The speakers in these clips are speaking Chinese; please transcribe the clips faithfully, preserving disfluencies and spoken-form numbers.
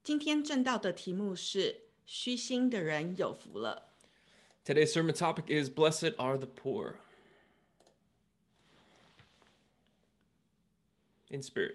今天正道的题目是虚心的人有福了。 Today's sermon topic is Blessed are the poor in spirit.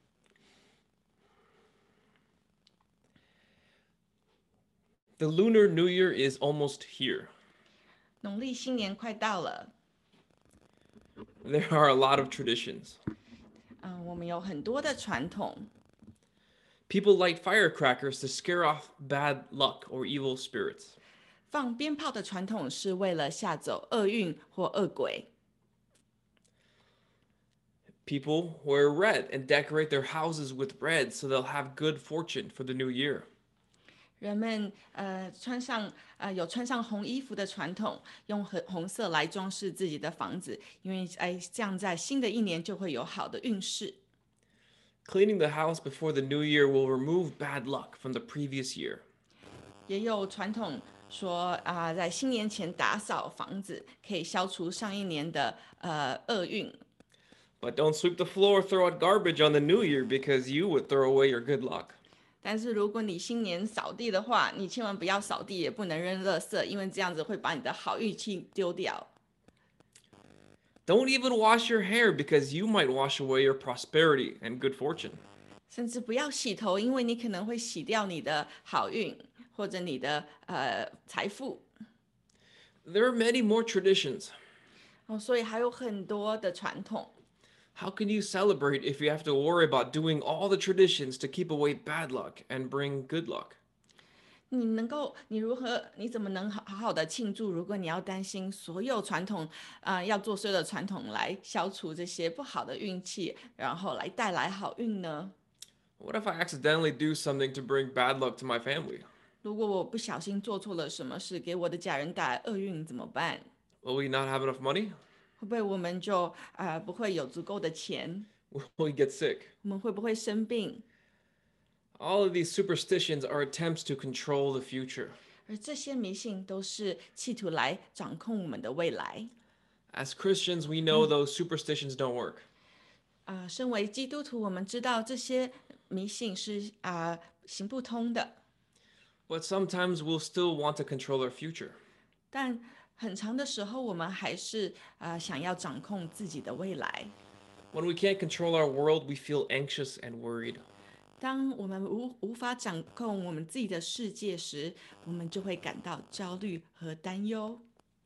The Lunar New Year is almost here. 农历新年快到了， There are a lot of traditions. 嗯、我们有很多的传统， People light firecrackers to scare off bad luck or evil spirits. 放鞭炮的传统是为了吓走厄运或恶鬼。 People wear red and decorate their houses with red so they'll have good fortune for the new year. 人们呃穿上呃有穿上红衣服的传统，用红红色来装饰自己的房子，因为哎这样在新的一年就会有好的运势。 Cleaning the house before the new year will remove bad luck from the previous year. 也有传统说啊、在新年前打扫房子，可以消除上一年的呃厄运。 But don't sweep the floor or throw out garbage on the new year because you would throw away your good luck. 但是如果你新年扫地的话，你千万不要扫地，也不能扔垃圾，因为这样子会把你的好运气丢掉。 Don't even wash your hair because you might wash away your prosperity and good fortune. 甚至不要洗头，因为你可能会洗掉你的好运或者你的呃财富。 There are many more traditions. 哦，所以还有很多的传统。 How can you celebrate if you have to worry about doing all the traditions to keep away bad luck and bring good luck? 你能够，你如何，你怎么能好好好的庆祝？如果你要担心所有传统，啊、呃要做所有的传统来消除这些不好的运气，然后来带来好运呢？ What if I accidentally do something to bring bad luck to my family? 如果我不小心做错了什么事，给我的家人带来厄运怎么办？ Will we not have enough money? 会不会我们就啊、呃不会有足够的钱？ Will we get sick? 我们会不会生病？ All of these superstitions are attempts to control the future. 而这些迷信都是企图来掌控我们的未来。 As Christians, we know those superstitions don't work. 啊、身为基督徒，我们知道这些迷信是啊、行不通的。 But sometimes we'll still want to control our future. 但很长的时候，我们还是啊、呃想要掌控自己的未来。 When we can't control our world, we feel anxious and worried. 当我们无无法掌控我们自己的世界时，我们就会感到焦虑和担忧。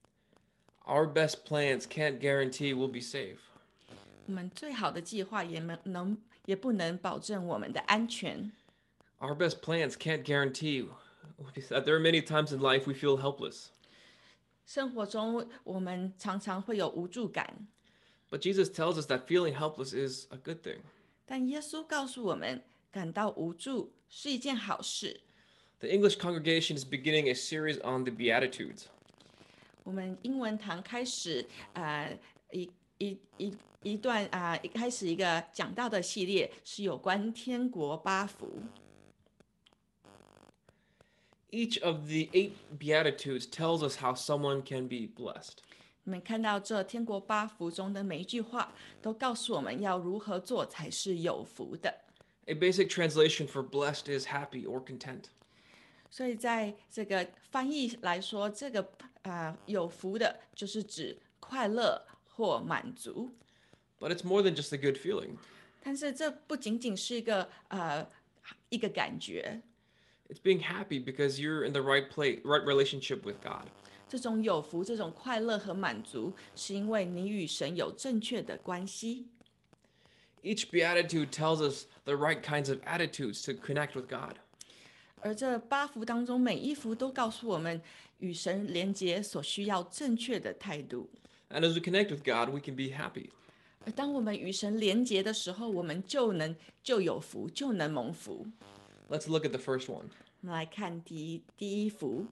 Our best plans can't guarantee we'll be safe. 我们最好的计划也能能也不能保证我们的安全。 Our best plans can't guarantee that there are many times in life we feel helpless. 生活中，我们常常会有无助感， But Jesus tells us that feeling helpless is a good thing. 但耶稣告诉我们，感到无助是一件好事。 The English congregation is beginning a series on the Beatitudes. 我们英文堂开始呃一一一一段啊、一开始一个讲到的系列是有关天国八福。 Each of the eight Beatitudes tells us how someone can be blessed. 你们看到这天国八福中的每一句话，都告诉我们要如何做才是有福的。 A basic translation for blessed is happy or content. 所以在这个翻译来说，这个啊、有福的，就是指快乐或满足。 But it's more than just a good feeling. 但是这不仅仅是一个呃一个感觉， It's being happy because you're in the right place, right relationship with God. 这种有福、这种快乐和满足，是因为你与神有正确的关系。 Each beatitude tells us the right kinds of attitudes to connect with God. 而这八福当中，每一福都告诉我们与神连结所需要正确的态度。 And as we connect with God, we can be happy. 而当我们与神连结的时候，我们就能就有福，就能蒙福。 Let's look at the first one. 我们来看第一第一福。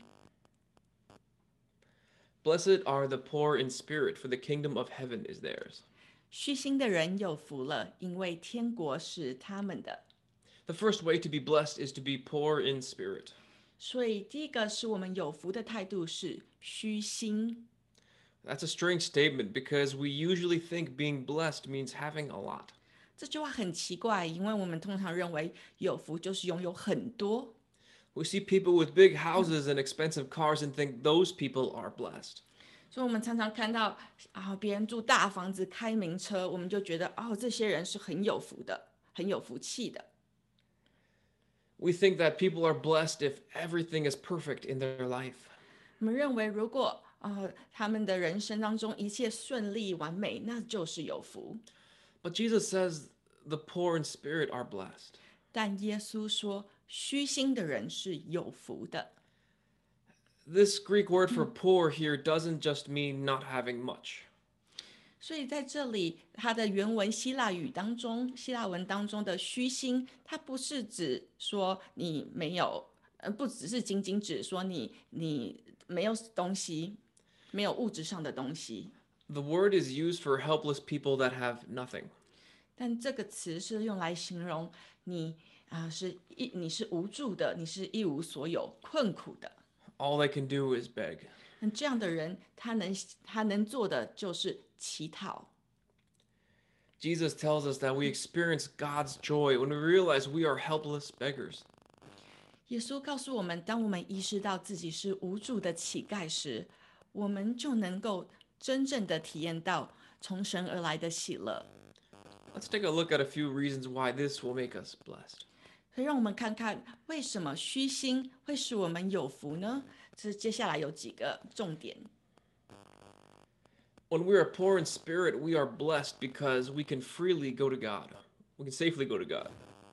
Blessed are the poor in spirit, for the kingdom of heaven is theirs. 虚心的人有福了，因为天国是他们的。 The first way to be blessed is to be poor in spirit. 所以第一个使我们有福的态度是虚心。 That's a strange statement because we usually think being blessed means having a lot. 这句话很奇怪，因为我们通常认为有福就是拥有很多。 We see people with big houses and expensive cars and think those people are blessed. 所以，我们常常看到啊，别人住大房子、开名车，我们就觉得哦，这些人是很有福的，很有福气的。 We think that people are blessed if everything is perfect in their life. 我们认为，如果呃他们的人生当中一切顺利完美，那就是有福。 But Jesus says the poor in spirit are blessed. 但耶稣说，虚心的人是有福的。 This Greek word for poor here doesn't just mean not having much. 所以在这里，它的原文希腊语当中，希腊文当中的虚心，它不是指说你没有，呃，不只是仅仅指说你你没有东西，没有物质上的东西。 The word is used for helpless people that have nothing. 但这个词是用来形容你啊、呃是一你是无助的，你是一无所有、困苦的。 All they can do is beg. 那这样的人，他能他能做的就是乞讨。 Jesus tells us that we experience God's joy when we realize we are helpless beggars. 耶稣告诉我们，当我们意识到自己是无助的乞丐时，我们就能够真正的体验到从神而来的喜乐。 Let's take a look at a few reasons why this will make us blessed. 所以，让我们看看为什么虚心会使我们有福呢？这接下来有几个重点。 When we are poor in spirit, we are blessed because we can freely go to God. We can safely go to God.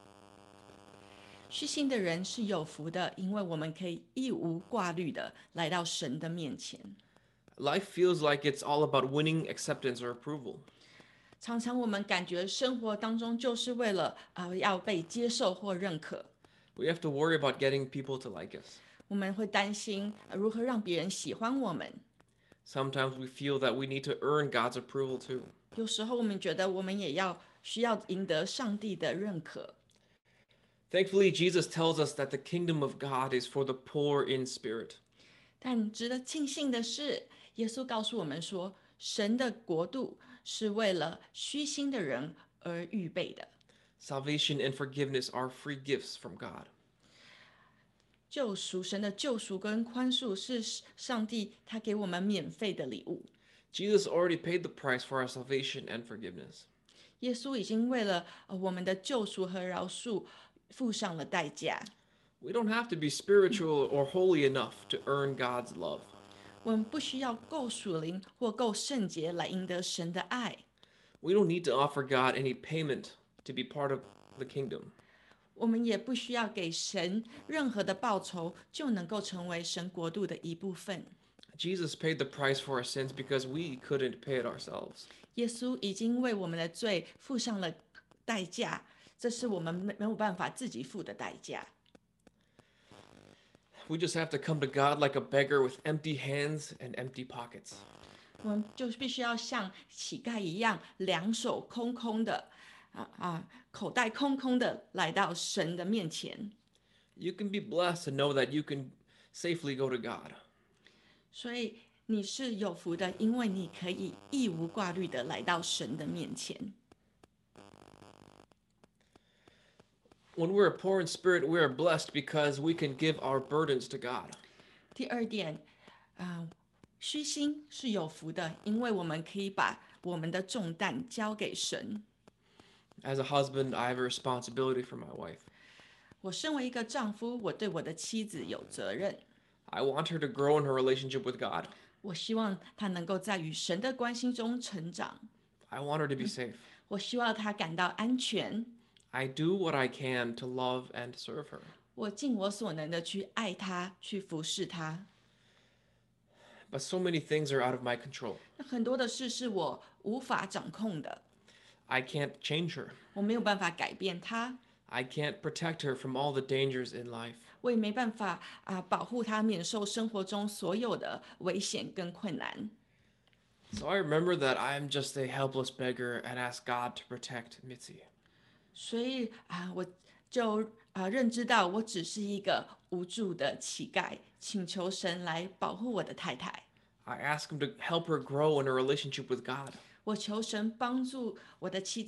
虚心的人是有福的，因为我们可以一无挂虑的来到神的面前。 Life feels like it's all about winning acceptance or approval. 常常我们感觉生活当中就是为了呃要被接受或认可， We have to worry about getting people to like us. 我们会担心、呃如何让别人喜欢我们。 Sometimes we feel that we need to earn God's approval too. 有时候我们觉得我们也要需要赢得上帝的认可。 Thankfully, Jesus tells us that the kingdom of God is for the poor in spirit. 但值得庆幸的是，耶稣告诉我们说，神的国度是为了虚心的人而预备的。 Salvation and forgiveness are free gifts from God. 救赎，神的救赎跟宽恕是上帝他给我们免费的礼物。 Jesus already paid the price for our salvation and forgiveness. 耶稣已经为了呃我们的救赎和饶恕付上了代价。 We don't have to be spiritual or holy enough to earn God's love. 我们不需要够属灵或够圣洁来赢得神的爱。 We don't need to offer God any payment to be part of the kingdom. 我们也不需要给神任何的报酬，就能够成为神国度的一部分。 Jesus paid the price for our sins because we couldn't pay it ourselves. 耶稣已经为我们的罪付上了代价，这是我们没没有办法自己付的代价。 We just have to come to God like a beggar with empty hands and empty pockets. 我们就必须要像乞丐一样，两手空空的，啊啊，口袋空空的来到神的面前。 You can be blessed to know that you can safely go to God. 所以你是有福的，因为你可以义无挂虑的来到神的面前。 When we're poor in spirit, we are blessed because we can give our burdens to God. 第二点，啊、虚心是有福的，因为我们可以把我们的重担交给神。 As a husband, I have a responsibility for my wife. 我身为一个丈夫，我对我的妻子有责任。 I want her to grow in her relationship with God. 我希望她能够在与神的关系中成长。 I want her to be safe. 我希望她感到安全。 I do what I can to love and serve her. 我尽我所能的去爱她，去服侍她。 But so many things are out of my control. 那很多的事是我无法掌控的， I can't change her. 我没有办法改变她， I can't protect her from all the dangers in life. 我也没办法啊、保护她免受生活中所有的危险跟困难。 So I remember that I'm just a helpless beggar and ask God to protect Mitzi. 所以啊、我就啊、认知到我只是一个无助的乞丐，请求神来保护我的太太。 I ask him to help her grow in her relationship with God. 我求神帮助我的妻子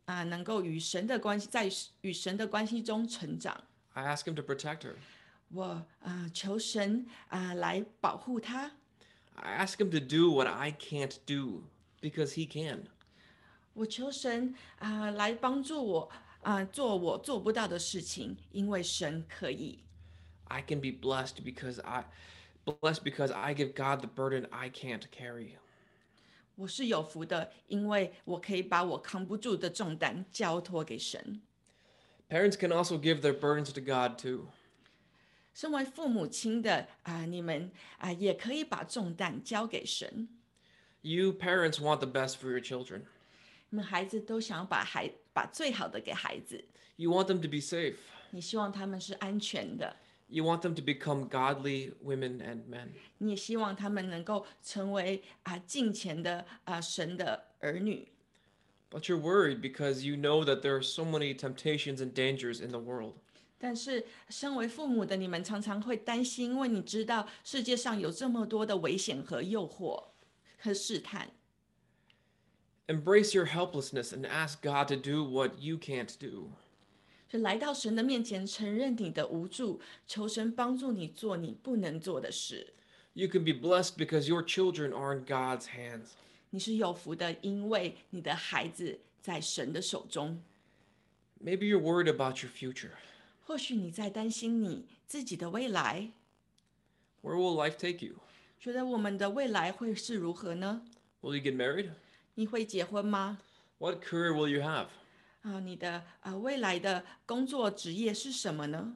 啊、能够与神的关系，在与神的关系中成长。 I ask Him to protect her. 我啊、呃求神啊、来保护他。 I ask Him to do what I can't do because He can. 我求神啊、来帮助我啊、做我做不到的事情，因为神可以。 I can be blessed because I blessed because I give God the burden I can't carry. 我是有福的，因为我可以把我扛不住的重担交托给神。 Parents can also give their burdens to God too. 身为父母亲的啊、你们啊、也可以把重担交给神。 You parents want the best for your children. 你们孩子都想要把孩把最好的给孩子， You want them to be safe. 你希望他们是安全的， You want them to become godly women and men. 你也希望他们能够成为啊、敬虔的啊、神的儿女。 But you're worried because you know that there are so many temptations and dangers in the world. 但是，身为父母的你们常常会担心，因为你知道世界上有这么多的危险和诱惑和试探。 Embrace your helplessness and ask God to do what you can't do. 就来到神的面前，承认你的无助，求神帮助你做你不能做的事。 You can be blessed because your children are in God's hands. 你是有福的，因为你的孩子在神的手中。 Maybe you're worried about your future. 或许你在担心你自己的未来， Where will life take you? 觉得我们的未来会是如何呢？ Will you get married? 你会结婚吗？ What career will you have? 啊，你的呃未来的工作职业是什么呢？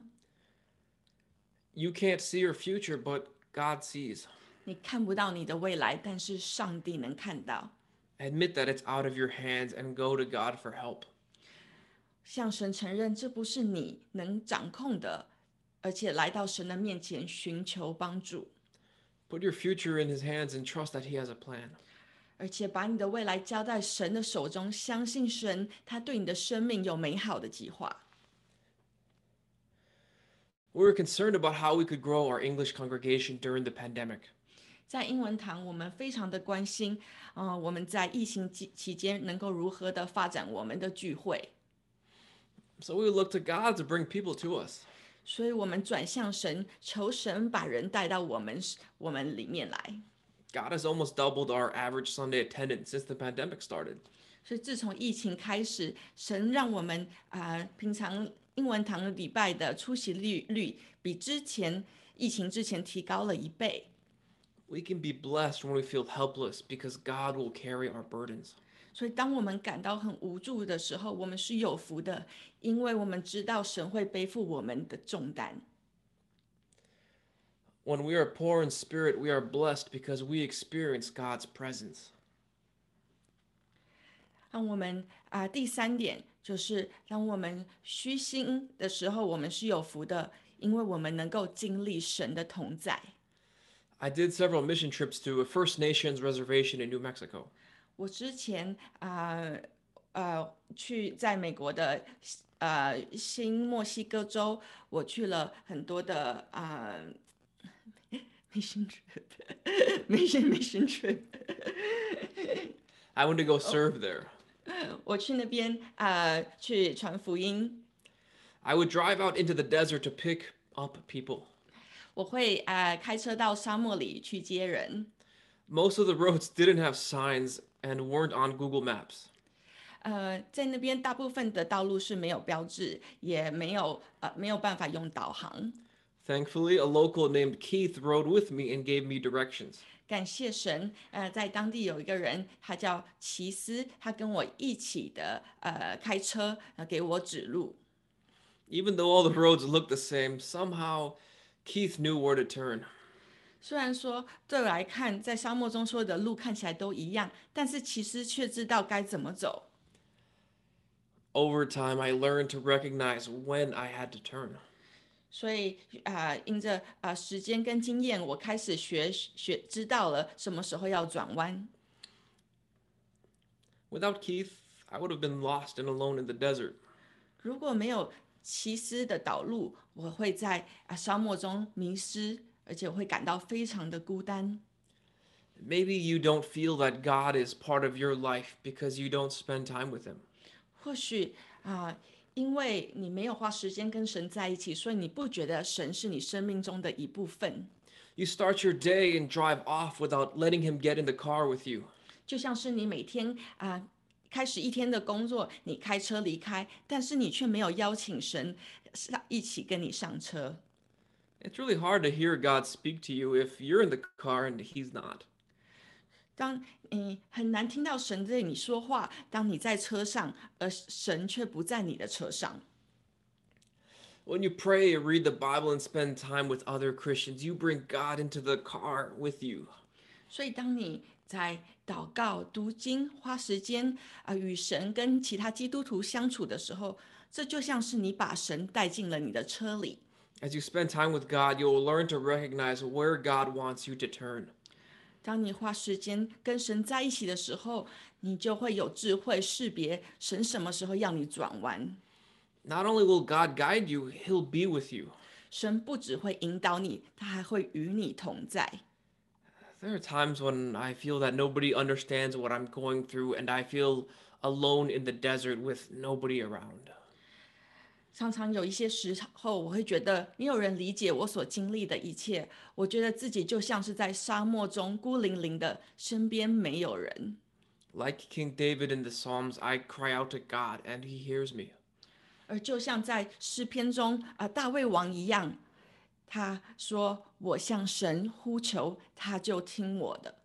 You can't see your future, but God sees. 你看不到你的未来，但是上帝能看到。 Admit that it's out of your hands and go to God for help. 向神承认这不是你能掌控的，而且来到神的面前寻求帮助， Put your future in His hands and trust that He has a plan. 而且把你的未来交在神的手中，相信神他对你的生命有美好的计划。 We were concerned about how we could grow our English congregation during the pandemic. 在英文堂，我们非常的关心，啊、我们在疫情期期间能够如何的发展我们的聚会， So we looked to God to bring people to us. 所以我们转向神，求神把人带到我们我们里面来。 God has almost doubled our average Sunday attendance since the pandemic started. 所以自从疫情开始，神让我们啊、平常英文堂礼拜的出席率率比之前疫情之前提高了一倍。 We can be blessed when we feel helpless because God will carry our burdens. 所以当我们感到很无助的时候，我们是有福的，因为我们知道神会背负我们的重担。 When we are poor in spirit, we are blessed because we experience God's presence. 让我们啊、第三点就是当我们虚心的时候，我们是有福的，因为我们能够经历神的同在。 I did several mission trips to a First Nations reservation in New Mexico. 我之前啊呃去在美国的呃新墨西哥州，我去了很多的啊、mission trip mission mission trip， I went to go serve there. 我去那边啊、呃去传福音， I would drive out into the desert to pick up people. 我会啊、呃开车到沙漠里去接人。 Most of the roads didn't have signs and weren't on Google Maps. 呃，在那边大部分的道路是没有标志，也没有呃没有办法用导航。 Thankfully, a local named Keith rode with me and gave me directions. 感谢神，呃，在当地有一个人，他叫齐斯，他跟我一起的呃开车，呃给我指路。 Even though all the roads looked the same, somehow Keith knew where to turn. 虽然说对我来看，在沙漠中所有的路看起来都一样，但是其实却知道该怎么走。 Over time, I learned to recognize when I had to turn. 所以啊、呃因着啊、呃时间跟经验，我开始学学知道了什么时候要转弯。 Without Keith, I would have been lost and alone in the desert. 如果没有骑师的导路，我会在啊沙漠中迷失，而且我会感到非常的孤单。 Maybe you don't feel that God is part of your life because you don't spend time with Him. 或许啊、因为你没有花时间跟神在一起，所以你不觉得神是你生命中的一部分。 You start your day and drive off without letting Him get in the car with you. 就像是你每天啊、开始一天的工作，你开车离开，但是你却没有邀请神上一起跟你上车。 It's really hard to hear God speak to you if you're in the car and He's not. 当你很难听到神对你说话，当你在车上，而神却不在你的车上。 When you pray, read the Bible, and spend time with other Christians, you bring God into the car with you. 所以，当你在祷告、读经、花时间啊、呃与神跟其他基督徒相处的时候，这就像是你把神带进了你的车里。 As you spend time with God, you'll learn to recognize where God wants you to turn. 当你花时间跟神在一起的时候，你就会有智慧识别神什么时候要你转弯。 Not only will God guide you, He'll be with you. 神不只会引导你，他还会与你同在。 There are times when I feel that nobody understands what I'm going through, and I feel alone in the desert with nobody around. 常常有一些时候，我会觉得没有人理解我所经历的一切，我觉得自己就像是在沙漠中孤零零的，身边没有人。 Like King David in the Psalms, I cry out to God, and He hears me. 而就像在诗篇中啊、呃大卫王一样，他说：“我向神呼求，他就听我的。”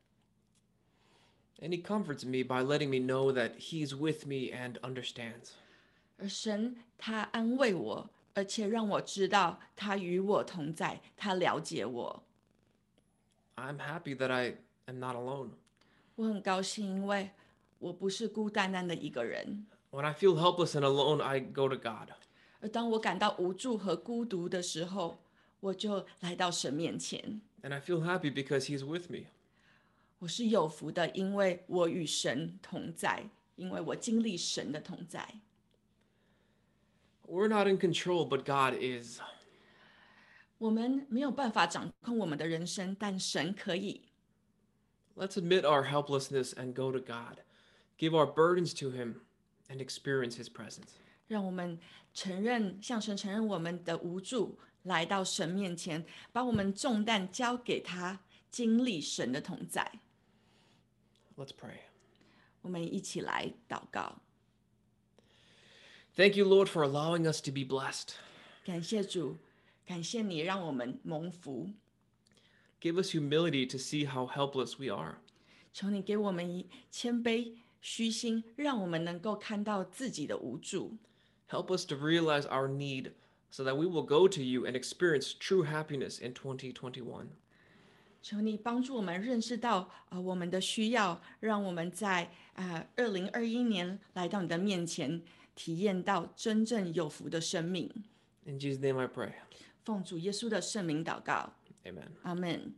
And He comforts me by letting me know that He's with me and understands. 而神他安慰我，而且让我知道他与我同在，他了解我。 I'm happy that I am not alone. 我很高兴，因为我不是孤单单的一个人。 When I feel helpless and alone, I go to God. 而当我感到无助和孤独的时候，我就来到神面前。 And I feel happy because He's with me. 我是有福的，因为我与神同在，因为我经历神的同在。 We're not in control, but God is. 我们没有办法掌控我们的人生，但神可以。 Let's admit our helplessness and go to God. Give our burdens to Him and experience His presence. 让我们承认，向神承认我们的无助，来到神面前，把我们重担交给他，经历神的同在。 Let's pray. 我们一起来祷告。 Thank you, Lord, for allowing us to be blessed. 感谢主，感谢你让我们蒙福。 Give us humility to see how helpless we are. 求你给我们以谦卑、虚心，让我们能够看到自己的无助。 Help us to realize our need so that we will go to you and experience true happiness in twenty twenty-one. 求你帮助我们认识到呃我们的需要，让我们在呃二零二一年来到你的面前，体验到真正有福的生命。 In Jesus' name I pray. 奉主耶稣的圣名祷告， Amen. 阿门。